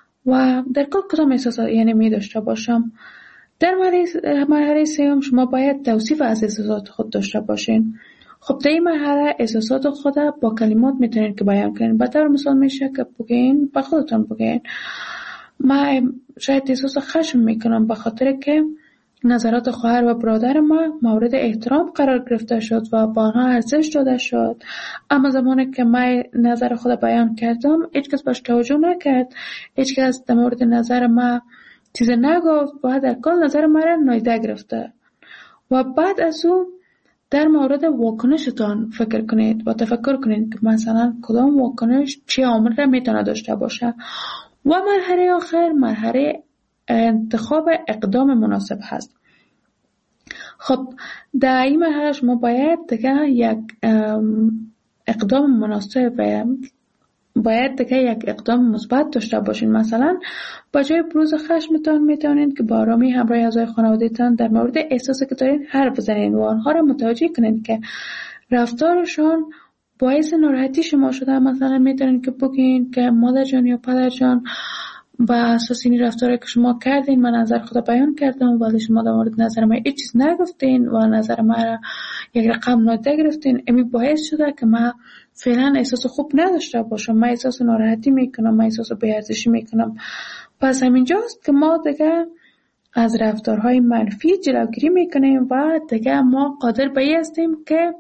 و در کل کدام احساسات یعنی می داشته باشم. در مرحله سوم شما باید توصیف از احساسات خود داشته باشین. خب در این مرحله احساسات خود با کلمات میتونین که بیان کنین. به طور مثال میشه که بگین، به خودتون بگین من شاید احساس خشم میکنم به خاطر که نظرات خواهر و برادر ما مورد احترام قرار گرفته شد و با آنها ارزش داده شد. اما زمانی که من نظر خود بیان کردم هیچ کس باش توجه نکرد، هیچ کس در مورد نظر ما چیز نگفت و در کل نظر ما را نادیده گرفته. و بعد از اون در مورد واکنشتان فکر کنید و تفکر کنید که مثلا کدام واکنش چه عامل را میتونه داشته باشه. و مرحله آخر مرحله انتخاب اقدام مناسب هست. خب در این مرحله شما باید دیگه یک اقدام مناسب و باید دیگه یک اقدام مثبت داشته باشین. مثلا با جای بروز خشمتان میتونید که با آرامی همراه اعضای خانواده‌تان در مورد احساسی که دارین حرف بزنید و آنها را متوجه کنید که رفتارشان باعث ناراحتی شما شده. مثلا میتونید که بگین که مادر جان یا پدر جان با اساس این رفتاری که شما کردین من نظر خود بیان کردم ولی شما در مورد نظر من هیچ چیز نگفتین و نظر من را یک رقم نادیده گرفتین. امی باعث شده که من فعلا احساس خوب نداشته باشم، من احساس ناراحتی میکنم، من احساس بی‌ارزشی میکنم. پس همینجاست که ما دیگه از رفتارهای منفی جلوگیری میکنیم و دیگه ما قادر به این هستیم که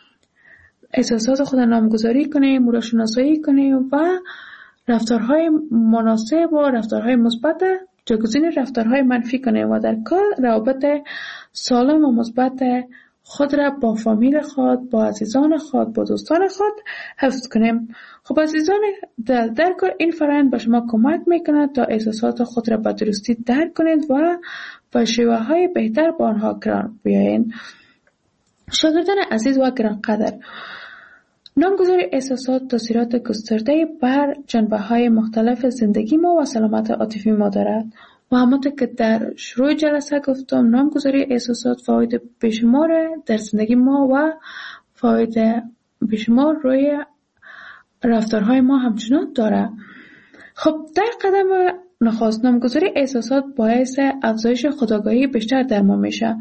احساسات خود نامگذاری کنیم، او را شناسایی کنیم و رفتارهای مناسب و رفتارهای مثبت جایگزین رفتارهای منفی کنیم و در کل روابط سالم و مثبت خود را با فامیل خود، با عزیزان خود، با دوستان خود حفظ کنیم. خب عزیزان، در درک این فرآیند به شما کمک میکند تا احساسات خود را به درستی درک کنید و با شیوه های بهتر با آنها کنار بیایید. شاگردان عزیز و گرانقدر، نامگذاری احساسات تاثیرات گسترده بر جنبه‌های مختلف زندگی ما و سلامت عاطفی ما دارد و همانطور که در شروع جلسه گفتم نامگذاری احساسات فواید بیشمار در زندگی ما و فواید بیشمار روی رفتارهای ما همچنان دارد. خب در قدم نخست نامگذاری احساسات باعث افزایش خودآگاهی بیشتر در ما میشه.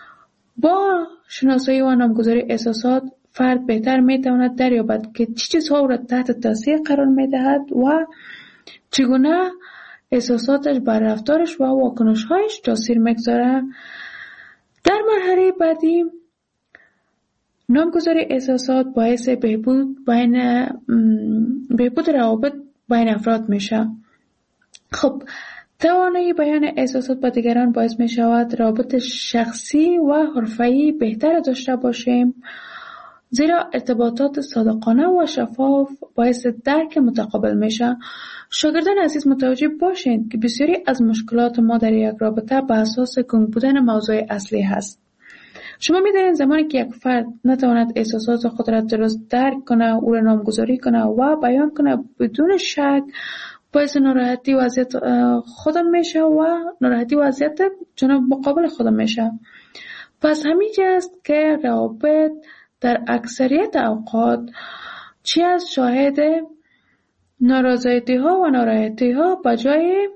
با شناسایی و نامگذاری احساسات فرد بهتر میتواند دریابد که چه چیزها او را تحت تاثیر قرار میدهد و چگونه احساساتش بر رفتارش و واکنش‌هایش تاثیر میگذاره. در مرحله بعدی نامگذاری احساسات باعث بهبود بین بهبود روابط بین افراد میشه. خب توانایی بیان احساسات با دیگران باعث می شود روابط شخصی و حرفه‌ای بهتر داشته باشیم، زیرا ارتباطات صادقانه و شفاف باعث درک متقابل میشه. شاگردان عزیز متوجه باشید که بسیاری از مشکلات ما در یک رابطه به اساس گنگ بودن موضوع اصلی هست. شما می‌دانید زمانی که یک فرد نتواند احساسات خود را درست درک کنه، او را نامگذاری کنه و بیان کنه، بدون شک باعث ناراحتی وضعیت خودم میشه و ناراحتی وضعیت جناب مقابل خودم میشه. پس همینجا است که روابط در اکثریت اوقات چی از شاهد نارضایتی ها و ناراحتی ها بجای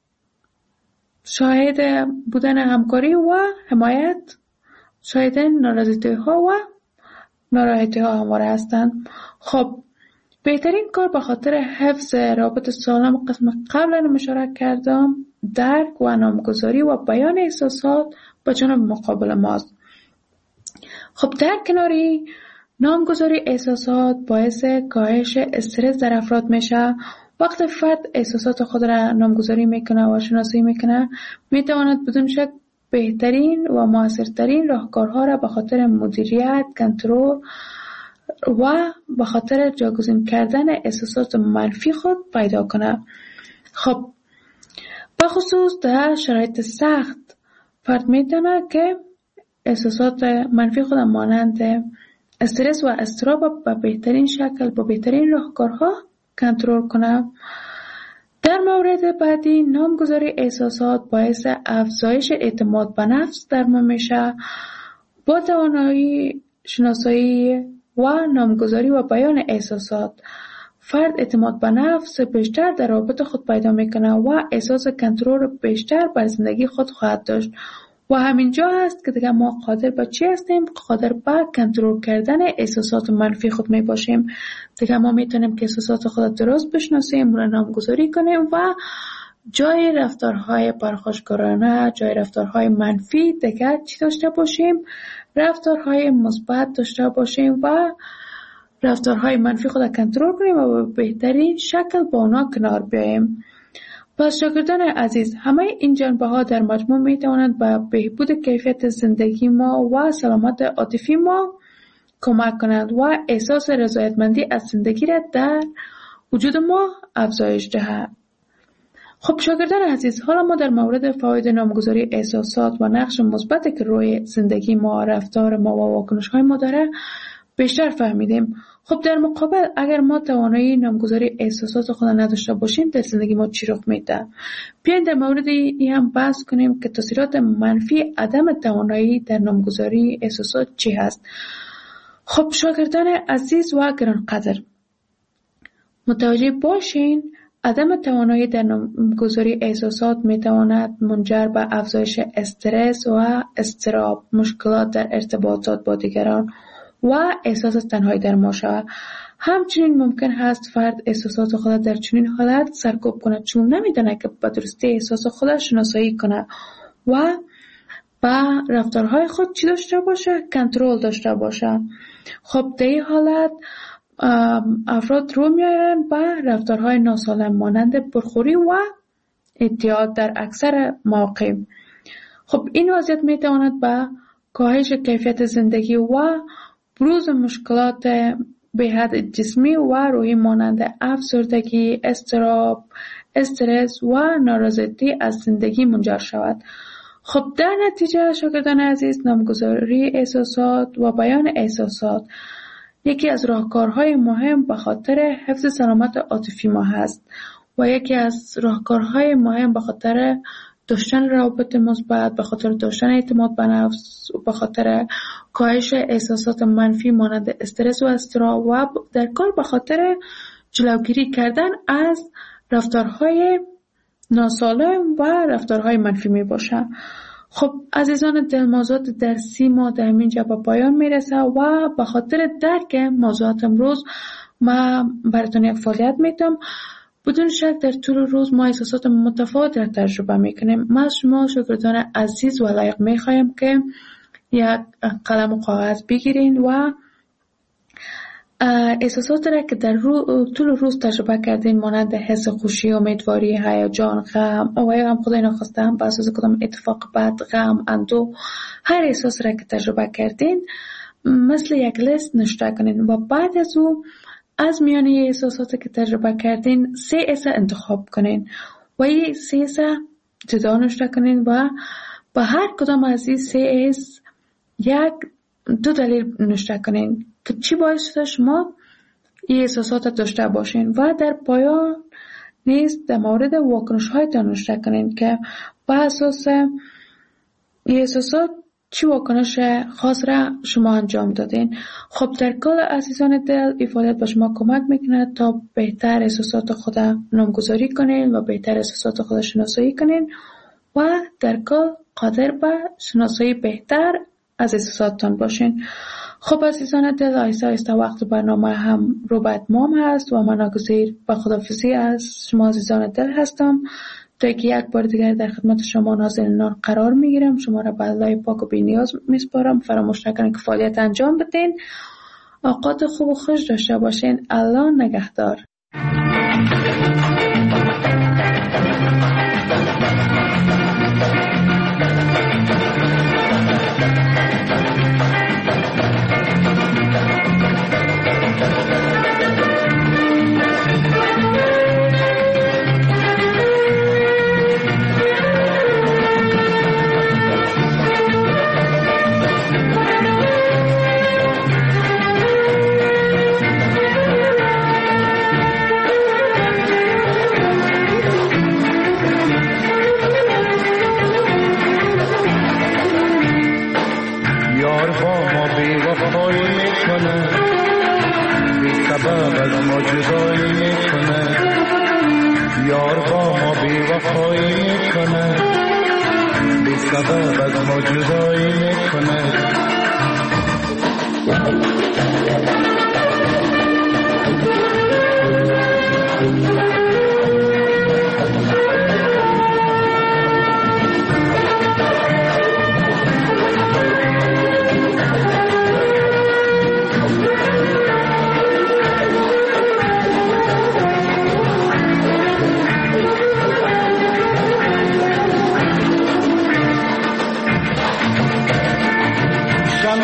شاهد بودن همکاری و حمایت شاهد نارضایتی ها و ناراحتی ها همواره هستند. خب بهترین کار به خاطر حفظ رابط سالم قسم قبلا اشاره کردم درک و نامگذاری و بیان احساسات با جانب مقابل ماست. خب در کناری نامگذاری احساسات باعث کاهش استرس در افراد میشه. وقتی فرد احساسات خود را نامگذاری میکنه و شناسایی میکنه میتواند بدون شک بهترین و موثرترین راهکارها را به خاطر مدیریت، کنترل و به خاطر جایگزین کردن احساسات منفی خود پیدا کنه. خب به خصوص در شرایط سخت فرد میتونه که احساسات منفی خود مانند استرس و اضطراب به بهترین شکل با بهترین راهکارها کنترل کنه. در مورد بعدی نامگذاری احساسات باعث افزایش اعتماد به نفس در ما میشه. با توانایی شناسایی و نامگذاری و بیان احساسات فرد اعتماد به نفس بیشتر در رابطه خود پیدا میکنه و احساس کنترل بیشتر بر زندگی خود خواهد داشت و همینجا هست که دیگه ما قادر به چی هستیم؟ قادر به کنترل کردن احساسات منفی خود می باشیم. دیگه ما میتونیم که احساسات خود درست بشناسیم، اون را نامگذاری کنیم و جای رفتارهای پرخاشگرانه، جای رفتارهای منفی دیگر چی داشته باشیم؟ رفتارهای مثبت داشته باشیم و رفتارهای منفی خود کنترل کنیم و به بهترین شکل با اونا کنار بیاییم. پس شاگردان عزیز، همه این جنبه ها در مجموع می توانند به بهبود کیفیت زندگی ما و سلامت عاطفی ما کمک کنند و احساس رضایتمندی از زندگی را در وجود ما افزایش دهد. خب شاگردان عزیز، حالا ما در مورد فواید نامگذاری احساسات و نقش مثبتی که روی زندگی ما، رفتار ما و واکنش های ما داره بیشتر فهمیدیم. خب در مقابل اگر ما توانایی نامگذاری احساسات خود نداشته باشیم، در زندگی ما چی رخ میده؟ بیاین در مورد این هم بحث کنیم که تاثیرات منفی عدم توانایی در نامگذاری احساسات چی هست. خب شاگردان عزیز و گرانقدر، متوجه باشین عدم توانایی در نامگذاری احساسات میتواند منجر به افزایش استرس و اضطراب، مشکلات در ارتباطات با دیگران و احساس تنهایی در ما شود. همچنین ممکن هست فرد احساسات خود در چنین حالت سرکوب کند چون نمیدونه که به درستی احساس خود شناسایی کنه و با رفتارهای خود چی داشته باشه؟ کنترل داشته باشه. خب در این حالت افراد رو میارن به رفتارهای ناسالم مانند پرخوری و اعتیاد در اکثر مواقع. خب این وضعیت میتواند به کاهش کیفیت زندگی و بروز مشکلات به حد جسمی و روحی مانند افسردگی، اضطراب، استرس و نارضایتی از زندگی منجر شود. خب در نتیجه شاگردان عزیز، نامگذاری احساسات و بیان احساسات یکی از راهکارهای مهم به خاطر حفظ سلامت عاطفی ما هست و یکی از راهکارهای مهم به خاطر داشتن روابط مثبت، به خاطر داشتن اعتماد به نفس و به خاطر کاهش احساسات منفی مانند استرس و اضطراب و در کل به خاطر جلوگیری کردن از رفتارهای ناسالم و رفتارهای منفی می باشه. خب عزیزان دل، موضوعات درسی ما در اینجا به پایان میرسه و به خاطر درک موضوعات امروز ما براتون یک فعالیت میتونم. بدون شک در طول روز ما احساسات متفاوت را تجربه میکنیم. ما از شما شاگردان عزیز و لایق میخوایم که یک قلم و کاغذ بگیرین و احساسات را که در رو طول روز تجربه کردین مانند حس خوشی، امیدواری، هیجان، غم و یا هم خدای ناخواسته هم بر اساس کدام اتفاق بد، غم، اندوه، هر احساس را که تجربه کردین مثل یک لیست نوشته کنین و بعد از او از میانه احساساتی که تجربه کردین سه ایسا انتخاب کنین و این سه ایسا جدا نوشته کنین و با هر کدام از این سه ایس یک دو دلیل نوشته کنین که چی باعث شده شما این احساسات داشته باشین و در پایان نیز در مورد واکنش هایتان نوشته کنین که با اساس این احساسات چی واکنش خاص را شما انجام دادین. خب در کل عزیزان دل، این فعالیت به شما کمک میکنه تا بهتر احساسات خود نامگذاری کنین و بهتر احساسات خود شناسایی کنین و در کل قادر به شناسایی بهتر از احساساتتان باشین. خب عزیزان دل، آیسته آیسته وقت برنامه هم رو به اتمام هست و من ناگزیر به خداحافظی از شما عزیزان دل هستم تا که یک بار دیگر در خدمت شما نازنینان قرار میگیرم. شما را به الله پاک و بی‌نیاز میسپارم. فراموش نکنید که فعالیت انجام بدین. اوقات خوب و خوش داشته باشین. الله نگهدار.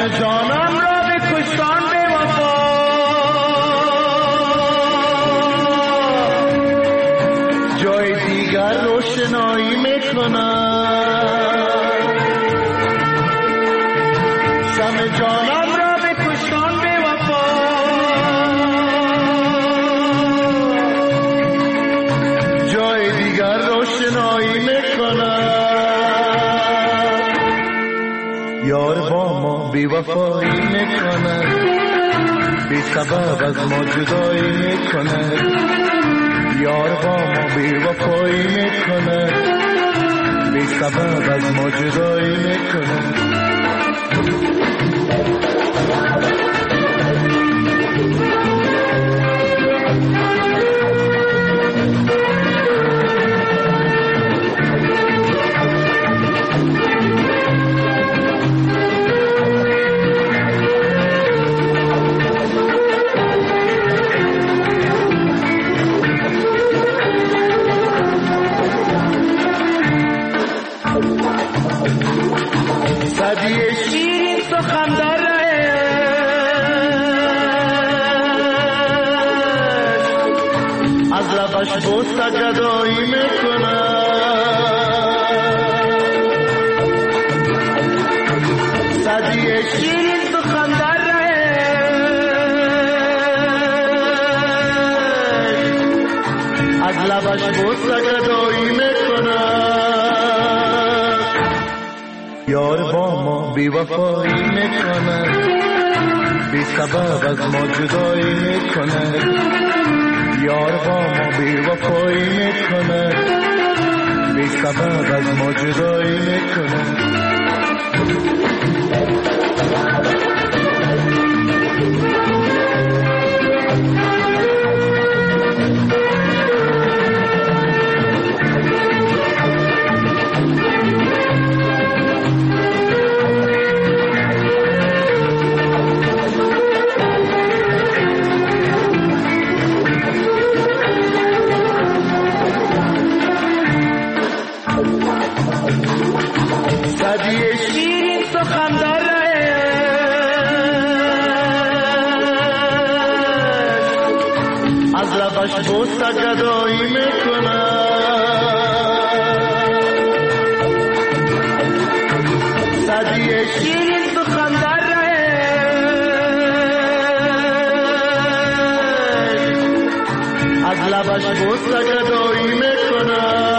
سم جانم را به کشتان به وفا جای دیگر روشنایی میکنم سم جانم را به کشتان به وفا جای دیگر روشنایی میکنم یار با ما بی وفایی میکند بی سبب از ما جدایی میکند یار با ما بی وفایی میکند بی سبب از ما جدایی میکند صدی شیرین سخن داره از لبش بوسه گدایی میکنه صدی شیرین سخن داره از لبش بوسه گدایی میکنه یار با ما بی وفایی میکند بی سبب از ما جدایی میکند یار با ما بی وفایی میکند بی سبب از ما جدایی میکند صدی شیرین سخن داره از لبش بوسه گدایی میکنه صدی شیرین سخن داره از لبش بوسه گدایی میکنه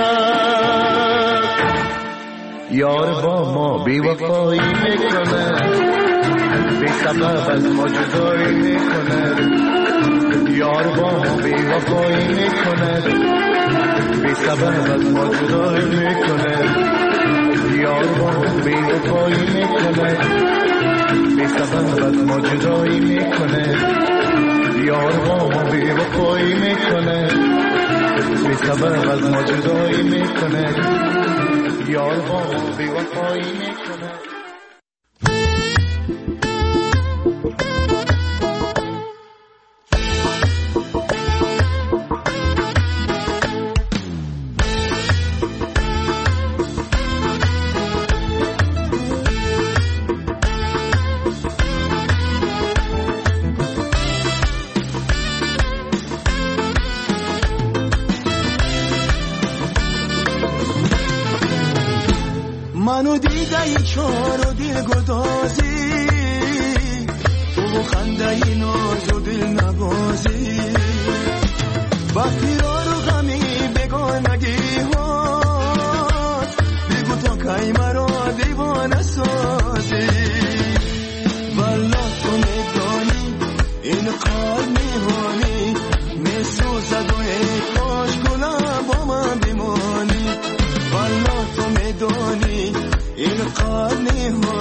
یار با ما بی وفایی میکنه بی سبب از ما جدایی میکنه یار با ما بی وفایی میکنه بی سبب از ما جدایی میکنه یار با ما بی وفایی میکنه بی سبب از ما جدایی میکنه یار با ما بی وفایی میکنه بی سبب از ما جدایی میکنه یار با ما بی وفایی میکنه منو دیده چار و دل گدازی تو خنده ای ناز و دل نبازی وقتی را رو غمی بگانگی هاست بگو تا کی مرا دیوانه سازی والا تو میدانی این قلب میهانی میسوزد و ای کاش گلم با من بمانی والا تو میدانی این قلب